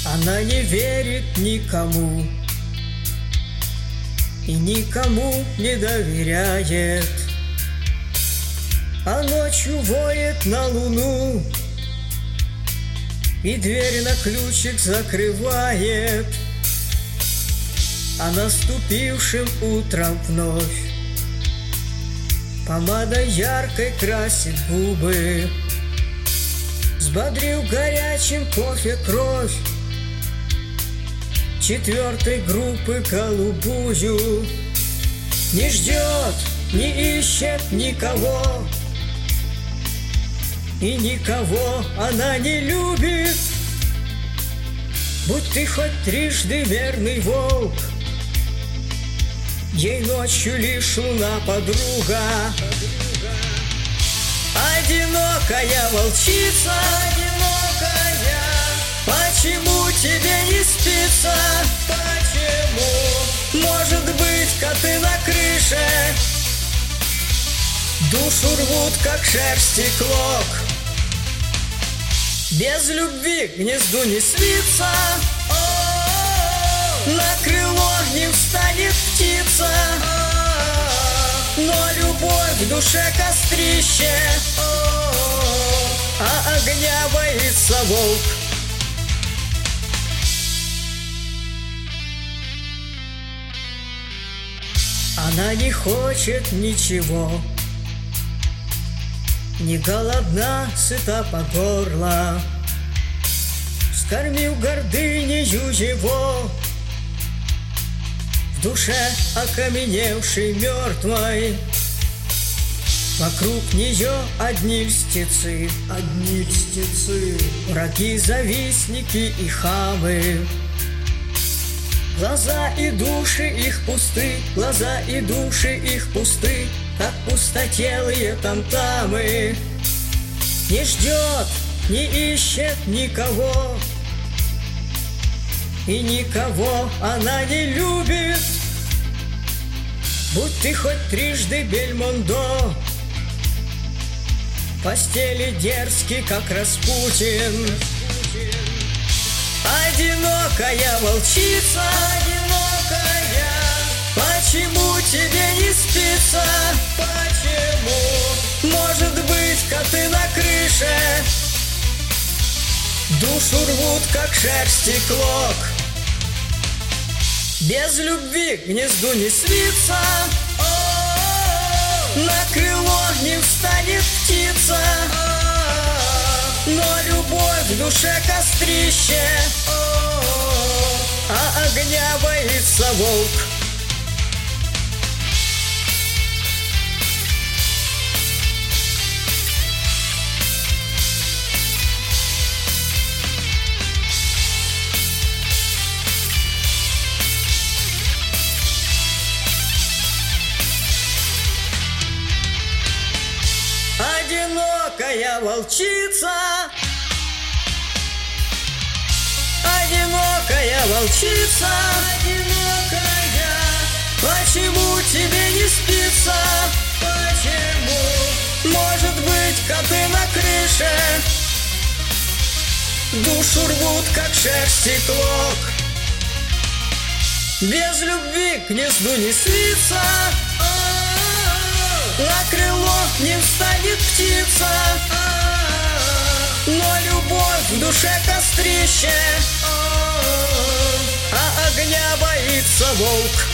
Она не верит никому и никому не доверяет, а ночью воет на луну и дверь на ключик закрывает. А наступившим утром вновь помадой яркой красит губы, взбодрив горячим кофе кровь четвертой группы голубую. Не ждет, не ищет никого, и никого она не любит. Будь ты хоть трижды верный волк, ей ночью лишь луна подруга. Одинокая волчица, одинокая, почему тебе не спится? Почему? Может быть, коты на крыше душу рвут, как шерсти клок. Без любви к гнезду не свиться, на крыло не встанет птица, но любовь в душе кострище, а огня боится волк. Она не хочет ничего, не голодна, сыта по горло, скормил гордынею его, в душе окаменевшей мертвой. Вокруг нее одни льстецы, враги, завистники и хамы. Глаза и души их пусты, глаза и души их пусты, как пустотелые тамтамы. Не ждет, не ищет никого, и никого она не любит. Будь ты хоть трижды Бельмондо, в постели дерзкий, как Распутин. Одинокая волчица, одинокая, почему тебе не спится? Почему? Может быть, коты на крыше душу рвут, как шерсти клок. Без любви к гнезду не свиться, на крыло не встанет птица, но любовь в душе кострище, а огня боится волк. Одинокая волчица, одинокая волчица, одинокая, почему тебе не спится? Почему? Может быть, коты на крыше душу рвут, как шерсти клок. Без любви к гнезду не свиться, на крыло не встанет птица, но любовь в душе кострище, а огня боится волк.